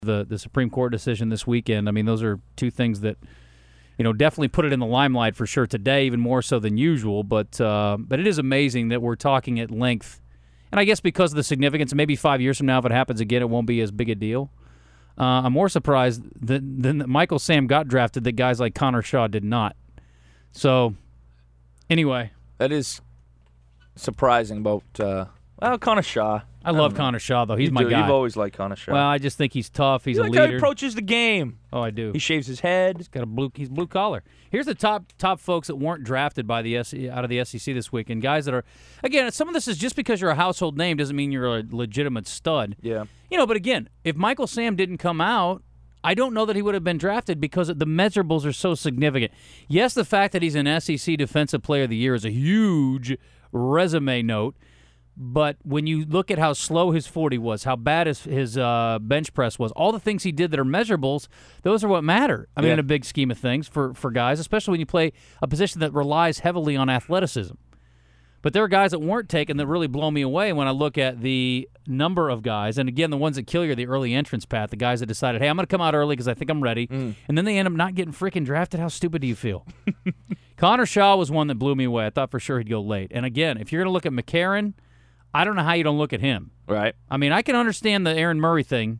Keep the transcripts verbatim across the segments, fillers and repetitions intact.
the, the Supreme Court decision this weekend. I mean, those are two things that, you know, definitely put it in the limelight for sure today, even more so than usual. But uh, but it is amazing that we're talking at length. And I guess because of the significance, maybe five years from now, if it happens again, it won't be as big a deal. Uh, I'm more surprised that, than that Michael Sam got drafted that guys like Connor Shaw did not. So, anyway. That is surprising about, uh, well, Connor Shaw. I, I love Connor Shaw, though. He's you my do. guy. You've always liked Connor Shaw. Well, I just think he's tough. He's you a like leader. how he approaches the game. Oh, I do. He shaves his head. He's got a blue. He's blue collar. Here's the top top folks that weren't drafted by the S- out of the S E C this week, and guys that are, again, some of this is just because you're a household name doesn't mean you're a legitimate stud. Yeah. You know, but again, if Michael Sam didn't come out, I don't know that he would have been drafted because the measurables are so significant. Yes, the fact that he's an S E C Defensive Player of the Year is a huge resume note. But when you look at how slow his forty was, how bad his, his uh, bench press was, all the things he did that are measurables, those are what matter. I mean, yeah. in a big scheme of things for, for guys, especially when you play a position that relies heavily on athleticism. But there are guys that weren't taken that really blow me away when I look at the number of guys. And again, the ones that kill you are the early entrance path, the guys that decided, hey, I'm going to come out early because I think I'm ready. Mm. And then they end up not getting freaking drafted. How stupid do you feel? Connor Shaw was one that blew me away. I thought for sure he'd go late. And again, if you're going to look at McCarron, I don't know how you don't look at him. Right. I mean, I can understand the Aaron Murray thing.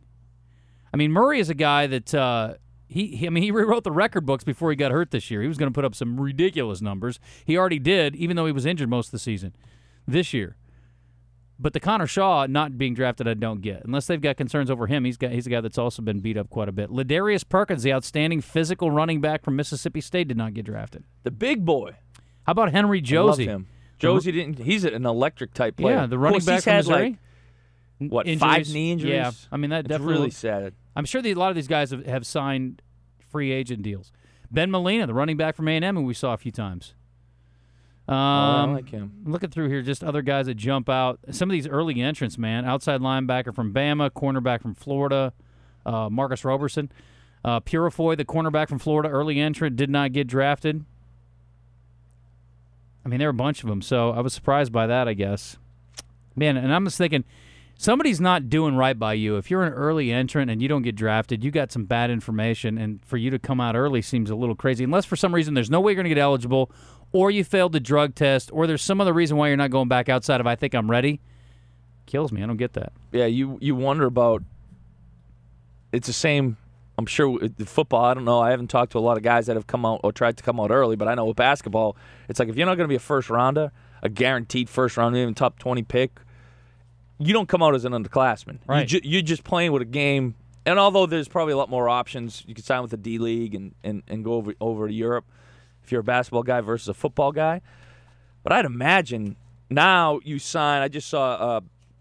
I mean, Murray is a guy that uh, he, he. I mean, he rewrote the record books before he got hurt this year. He was going to put up some ridiculous numbers. He already did, even though he was injured most of the season this year. But the Connor Shaw not being drafted, I don't get. Unless they've got concerns over him, he's got he's a guy that's also been beat up quite a bit. Ladarius Perkins, the outstanding physical running back from Mississippi State, did not get drafted. The big boy. How about Henry Josie? I love him. Josie didn't. He's an electric type player. Yeah, the running course, back from had Missouri. Like, what, injuries. five knee injuries? Yeah, I mean, that it's definitely. really sad. I'm sure the, a lot of these guys have, have signed free agent deals. Ben Molina, the running back from A and M, who we saw a few times. Um, oh, I like him. Looking through here, just other guys that jump out. Some of these early entrants, man. Outside linebacker from Bama, cornerback from Florida, uh, Marcus Roberson. Uh, Purifoy, the cornerback from Florida, early entrant, did not get drafted. I mean, there were a bunch of them, so I was surprised by that, I guess. Man, and I'm just thinking, somebody's not doing right by you. If you're an early entrant and you don't get drafted, you got some bad information, and for you to come out early seems a little crazy. Unless for some reason there's no way you're going to get eligible, or you failed the drug test, or there's some other reason why you're not going back outside of I think I'm ready. Kills me. I don't get that. Yeah, you, you wonder about – it's the same – I'm sure the football, I don't know. I haven't talked to a lot of guys that have come out or tried to come out early, but I know with basketball, it's like if you're not going to be a first rounder, a guaranteed first rounder, even top twenty pick, you don't come out as an underclassman. Right. You ju- you're just playing with a game. And although there's probably a lot more options, you can sign with the D League and, and, and go over, over to Europe if you're a basketball guy versus a football guy. But I'd imagine now you sign, I just saw, uh,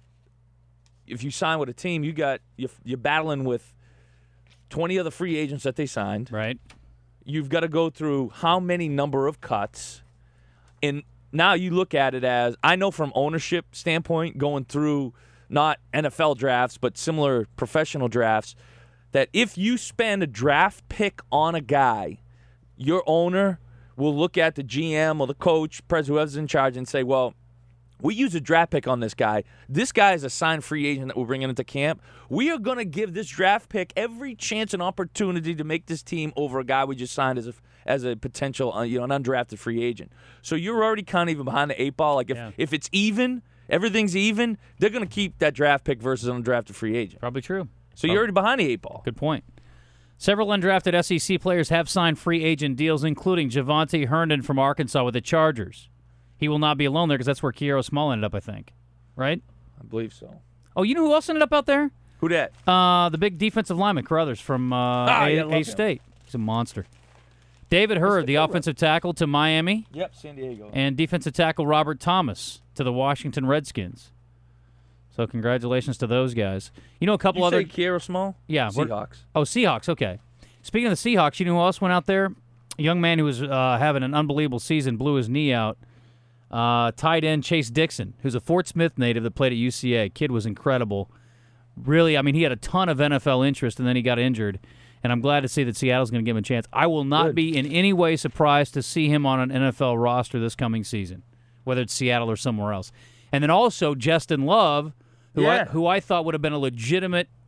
if you sign with a team, you got you're, you're battling with twenty other free agents that they signed. Right. You've got to go through how many number of cuts. And now you look at it as, I know from ownership standpoint, going through not N F L drafts, but similar professional drafts, that if you spend a draft pick on a guy, your owner will look at the G M or the coach, president, whoever's in charge, and say, well, we use a draft pick on this guy. This guy is a signed free agent that we're bringing into camp. We are going to give this draft pick every chance and opportunity to make this team over a guy we just signed as a as a potential, uh, you know, an undrafted free agent. So you're already kind of even behind the eight ball. Like if, Yeah. if it's even, everything's even, they're going to keep that draft pick versus an undrafted free agent. Probably true. So you're already behind the eight ball. Good point. Several undrafted S E C players have signed free agent deals, including Javonte Herndon from Arkansas with the Chargers. He will not be alone there because that's where Kiero Small ended up, I think. Right? I believe so. Oh, you know who else ended up out there? Who dat? Uh, the big defensive lineman, Carruthers, from uh, Ah, A- yeah, love him. A-State. He's a monster. David Hurd, the offensive tackle to Miami, Yep, San Diego. and defensive tackle Robert Thomas to the Washington Redskins. So congratulations to those guys. You know a couple you other... say Kiero Small? Yeah. what- Seahawks. Oh, Seahawks, okay. Speaking of the Seahawks, you know who else went out there? A young man who was uh, having an unbelievable season, blew his knee out. Uh, tight end Chase Dixon, who's a Fort Smith native that played at U C A. Kid was incredible. Really, I mean, he had a ton of N F L interest, and then he got injured. And I'm glad to see that Seattle's going to give him a chance. I will not Good. be in any way surprised to see him on an N F L roster this coming season, whether it's Seattle or somewhere else. And then also Justin Love, who, Yeah. I, who I thought would have been a legitimate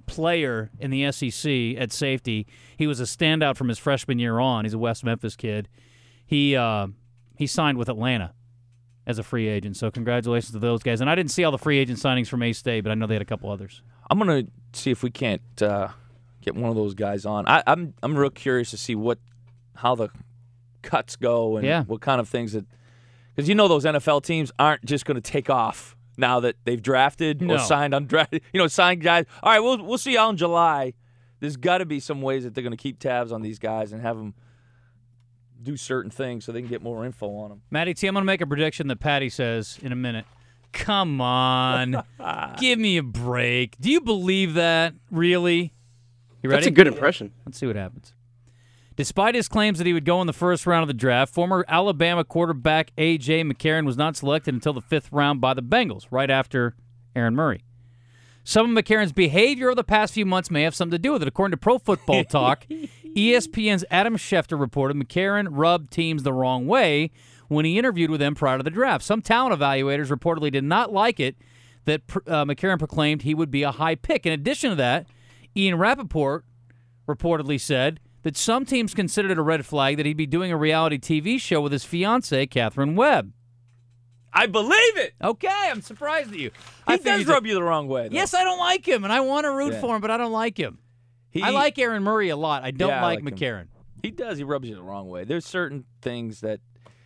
player in the S E C at safety. He was a standout from his freshman year on. He's a West Memphis kid. He uh, he signed with Atlanta as a free agent. So congratulations to those guys. And I didn't see all the free agent signings from A-State, but I know they had a couple others. I'm gonna see if we can't uh, get one of those guys on. I, I'm I'm real curious to see what how the cuts go and Yeah. what kind of things that because you know those N F L teams aren't just going to take off now that they've drafted No. or signed undrafted. You know, signed guys. All right, we'll we'll see y'all in July. There's got to be some ways that they're going to keep tabs on these guys and have them do certain things so they can get more info on them. Matty T, I'm going to make a prediction that Patty says in a minute. Come on. Give me a break. Do you believe that? Really? You ready? That's a good impression. Let's see what happens. Despite his claims that he would go in the first round of the draft, former Alabama quarterback A J. McCarron was not selected until the fifth round by the Bengals, right after Aaron Murray. Some of McCarron's behavior over the past few months may have something to do with it. According to Pro Football Talk, E S P N's Adam Schefter reported McCarron rubbed teams the wrong way when he interviewed with them prior to the draft. Some talent evaluators reportedly did not like it that uh, McCarron proclaimed he would be a high pick. In addition to that, Ian Rappaport reportedly said that some teams considered it a red flag that he'd be doing a reality T V show with his fiancée, Catherine Webb. I believe it. Okay, I'm surprised at you. He I think does he's a- rub you the wrong way. Though. Yes, I don't like him, and I want to root Yeah. for him, but I don't like him. He, I like Aaron Murray a lot. I don't Yeah, I like, like him. McCarron. He does. He rubs you the wrong way. There's certain things that,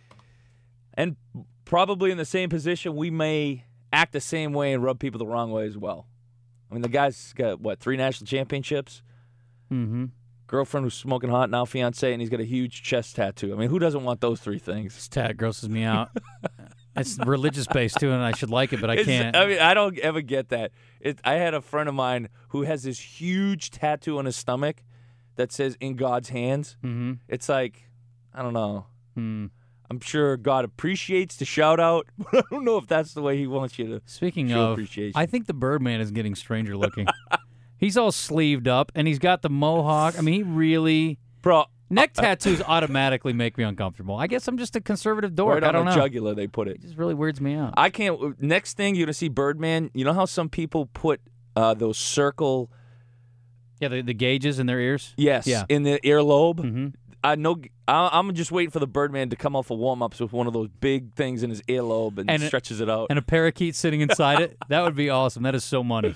and probably in the same position, we may act the same way and rub people the wrong way as well. I mean, the guy's got, what, three national championships? Mm-hmm. Girlfriend who's smoking hot now, fiance, and he's got a huge chest tattoo. I mean, who doesn't want those three things? This tat grosses me out. It's religious-based, too, and I should like it, but I It's- can't. I mean, I don't ever get that. It, I had a friend of mine who has this huge tattoo on his stomach that says "In God's Hands." mm-hmm. It's like, I don't know. Hmm. I'm sure God appreciates the shout out, but I don't know if that's the way He wants you to. Speaking Show of, appreciation. I think the Birdman is getting stranger looking. He's all sleeved up, and he's got the mohawk. I mean, he really... Bro, Neck tattoos automatically make me uncomfortable. I guess I'm just a conservative dork. right I on don't the know. jugular they put it. It just really weirds me out. I can't. Next thing you're gonna see Birdman. You know how some people put uh, those circle, Yeah, the, the gauges in their ears. yes, Yeah. in the earlobe. Mm-hmm. I know. I, I'm just waiting for the Birdman to come off of warm ups with one of those big things in his earlobe and, And it- stretches it out. And a parakeet sitting inside it. That would be awesome. That is so money.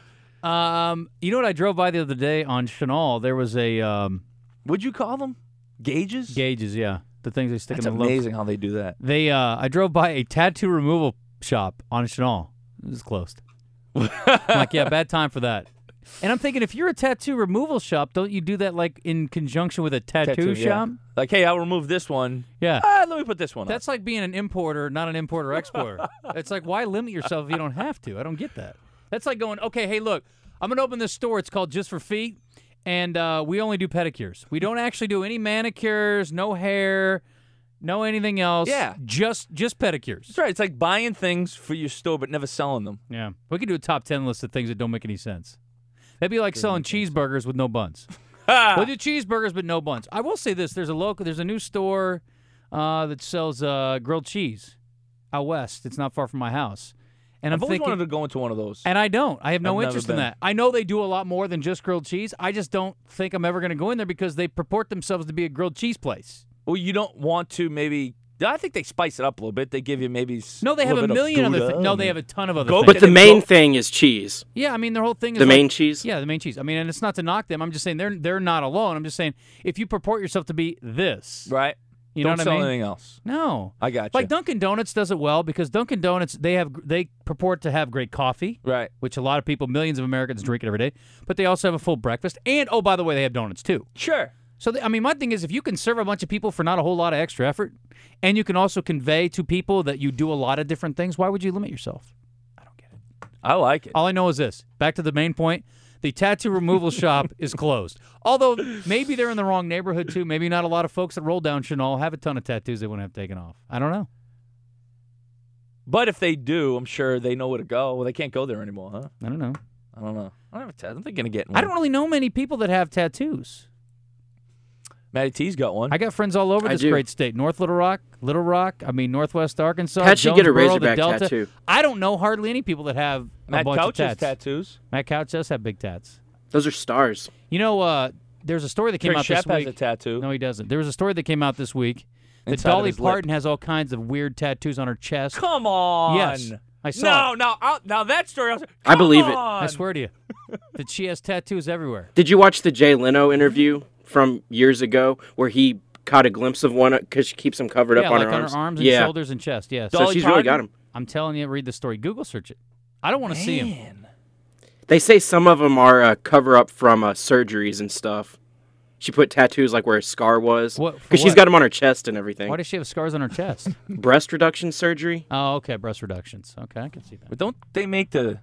Um, you know what I drove by the other day on Chenal? There was a um, Would you call them gauges? gauges. Yeah, the things they stick That's in the lobe. amazing how they do that. They, uh, I drove by a tattoo removal shop on Chenal. It was closed. I'm like, yeah, bad time for that. And I'm thinking, if you're a tattoo removal shop, don't you do that like in conjunction with a tattoo, Tattoo, yeah. shop? Like, hey, I'll remove this one. Yeah. Ah, let me put this one. That's like being an importer, not an importer exporter. It's like, why limit yourself if you don't have to? I don't get that. That's like going, okay, hey, look, I'm going to open this store. It's called Just for Feet, and uh, we only do pedicures. We don't actually do any manicures, no hair, no anything else. Yeah. Just just pedicures. That's right. It's like buying things for your store but never selling them. Yeah. We could do a top ten list of things that don't make any sense. That'd be like selling cheeseburgers with no buns. We'll do cheeseburgers but no buns. I will say this: there's a local, there's a new store uh, that sells uh, grilled cheese out west. It's not far from my house, and I've I'm always thinking, wanted to go into one of those. and I don't. I have no I've never interest in been. that. I know they do a lot more than just grilled cheese. I just don't think I'm ever going to go in there because they purport themselves to be a grilled cheese place. Well, you don't want to maybe. I think they spice it up a little bit. They give you maybe. s- No, they have a little bit of million other Gouda things. No, and- they have a ton of other Go- things. But the Can main go- thing is cheese. Yeah, I mean their whole thing is The like- main cheese? Yeah, the main cheese. I mean, and it's not to knock them. I'm just saying they're they're not alone. I'm just saying if you purport yourself to be this, Right. you don't know what sell I mean? anything else. No, I got you. like Dunkin' Donuts does it well because Dunkin' Donuts they have they purport to have great coffee, Right. which a lot of people, millions of Americans drink it every day. But they also have a full breakfast, and oh by the way, they have donuts too. Sure. So they, I mean, my thing is if you can serve a bunch of people for not a whole lot of extra effort, and you can also convey to people that you do a lot of different things, why would you limit yourself? I don't get it. I like it. All I know is this. Back to the main point. The tattoo removal shop is closed. Although maybe they're in the wrong neighborhood, too. Maybe not a lot of folks that roll down Chenal have a ton of tattoos they wouldn't have taken off. I don't know. But if they do, I'm sure they know where to go. Well, they can't go there anymore, huh? I don't know. I don't know. I don't have a tattoo. I'm thinking of getting one. I don't really know many people that have tattoos. Matty T's got one. I got friends all over I this do. great state. North Little Rock, Little Rock, I mean, Northwest Arkansas, Pat should get a Jonesboro, the Razorback Delta. tattoo. I don't know hardly any people that have a Matt bunch Couch of has tats. tattoos. Matt Couch does have big tats. Those are stars. You know, uh, there's a story that came Trey out this Shep has week. a tattoo. No, he doesn't. There was a story that came out this week that Inside of Dolly his lip. Parton has all kinds of weird tattoos on her chest. Come on. Yes, I saw No, it. no, I'll, now that story. I, was, I believe it. on. I swear to you that she has tattoos everywhere. Did you watch the Jay Leno interview from years ago where he caught a glimpse of one because she keeps them covered yeah, up on like her on arms? her arms and yeah. shoulders and chest. Yes. So Dolly she's really got Parton? them. I'm telling you, read the story. Google search it. I don't want to see him. Man. They say some of them are uh, cover up from uh, surgeries and stuff. She put tattoos like where a scar was. What- for Because she's what? got them on her chest and everything. Why does she have scars on her chest? Breast reduction surgery? Oh, okay, breast reductions. Okay, I can see that. But don't they make the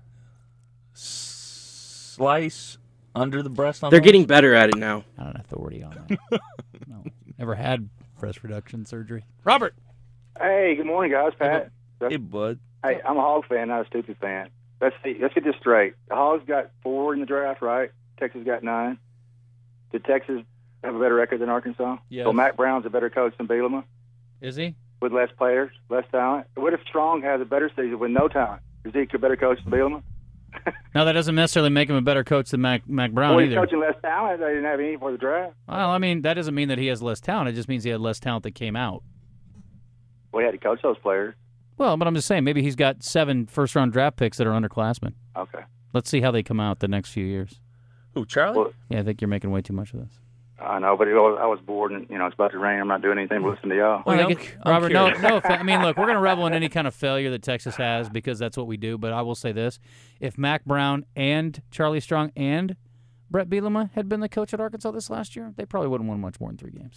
s- slice under the breast on They're those? getting better at it now. I don't have authority on that. No, never had breast reduction surgery. Robert. Hey, good morning, guys. Pat. Hey, bud. Hey, I'm a Hog fan, not a stupid fan. Let's see. Let's get this straight. The Hogs got four in the draft, right? Texas got nine. Did Texas have a better record than Arkansas? Yes. So Mac Brown's a better coach than Bielema Is he? with less players, less talent. What if Strong has a better season with no talent? Is he a better coach than Bielema? Now, that doesn't necessarily make him a better coach than Mac, Mac Brown Well, he's either. coaching less talent. They didn't have any for the draft. Well, I mean, that doesn't mean that he has less talent. It just means he had less talent that came out. Well, he had to coach those players. Well, but I'm just saying, maybe he's got seven first-round draft picks that are underclassmen. Okay. Let's see how they come out the next few years. Who, Charlie? Well, Yeah, I think you're making way too much of this. I know, but it was, I was bored, and you know it's about to rain. I'm not doing anything but listening to y'all. Well, I I'm get- cu- I'm Robert, no, curious. no. Fa- I mean, look, we're going to revel in any kind of failure that Texas has because that's what we do. But I will say this: if Mac Brown and Charlie Strong and Brett Bielema had been the coach at Arkansas this last year, they probably wouldn't won much more than three games.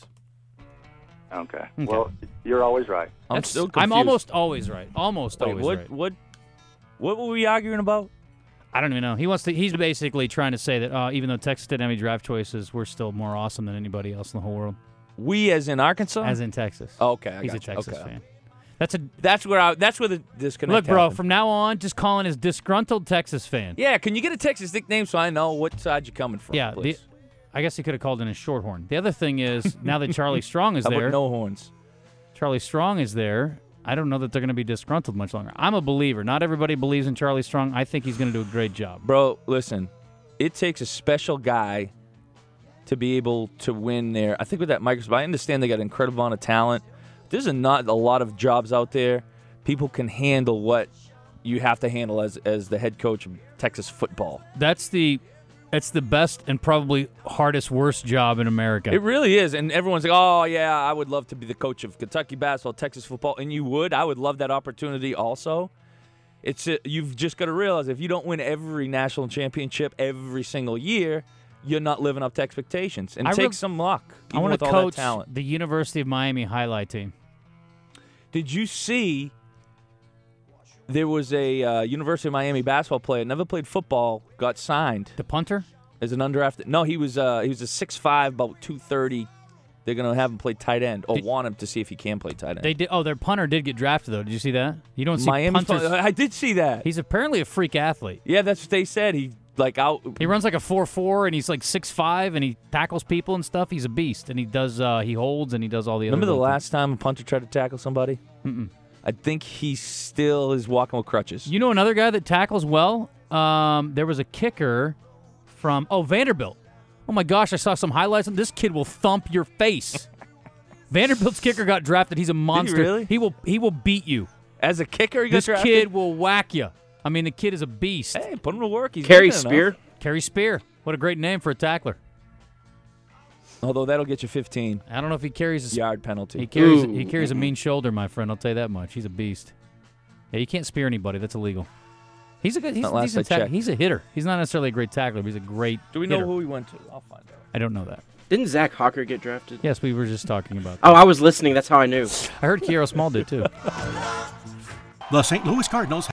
Okay. Okay. Well, you're always right. I'm That's- still confused. I'm almost always right. Almost Wait, always what, right. what, what were we arguing about? I don't even know. He wants to. He's basically trying to say that uh, even though Texas didn't have any draft choices, we're still more awesome than anybody else in the whole world, We as in Arkansas? as in Texas. Oh, okay, I he's a gotcha. Texas Okay. fan. That's a That's where I. That's where the disconnect. look, bro. happened. From now on, just calling his disgruntled Texas fan. Yeah, can you get a Texas nickname so I know what side you're coming from? Yeah, the, please? I guess he could have called in a shorthorn. The other thing is, now that Charlie Strong is How there, about no horns? Charlie Strong is there. I don't know that they're going to be disgruntled much longer. I'm a believer. Not everybody believes in Charlie Strong. I think he's going to do a great job. Bro, listen, it takes a special guy to be able to win there. I think with that Microsoft, I understand they got an incredible amount of talent. There's a not a lot of jobs out there. People can handle what you have to handle as as the head coach of Texas football. That's the, it's the best and probably hardest, worst job in America. It really is. And everyone's like, oh, yeah, I would love to be the coach of Kentucky basketball, Texas football. And you would. I would love that opportunity also. It's uh, You've just got to realize if you don't win every national championship every single year, you're not living up to expectations. And I it re- takes some luck, I even want with to all that coach talent. the University of Miami highlight team. Did you see there was a uh, University of Miami basketball player, never played football, got signed The punter? as an undrafted? No, he was uh, he was a six five, about two thirty. They're going to have him play tight end or Did- want him to see if he can play tight end. They did. Oh, their punter did get drafted though. Did you see that? You don't see Miami's punters. I did see that. He's apparently a freak athlete. Yeah, that's what they said. He like out. He runs like a four four, and he's like six five, and he tackles people and stuff. He's a beast, and he does. Uh, he holds, and he does all the other. Remember the little last time a punter tried to tackle somebody? Mm-mm. I think he still is walking with crutches. things. You know another guy that tackles well. Um, there was a kicker from oh Vanderbilt. Oh my gosh, I saw some highlights. This kid will thump your face. Vanderbilt's kicker got drafted. He's a monster. really? He will. He will beat you. As a kicker, he got This drafted? kid will whack you. I mean, the kid is a beast. Hey, put him to work. He's Carrie good enough. Spear? Kerry Spear. What a great name for a tackler. Although that'll get you fifteen I don't know if he carries a yard penalty. He carries Ooh. he carries a mean shoulder, my friend. I'll tell you that much. He's a beast. Yeah, you can't spear anybody. That's illegal. He's a good. He's Not a last decent I tackler. checked. He's a hitter. He's not necessarily a great tackler, but he's a great. Do we know hitter. who he went to? I'll find out. I don't know that. Didn't Zach Hawker get drafted? Yes, we were just talking about. Oh, That. I was listening. That's how I knew. I heard Kiero Small did too. The Saint Louis Cardinals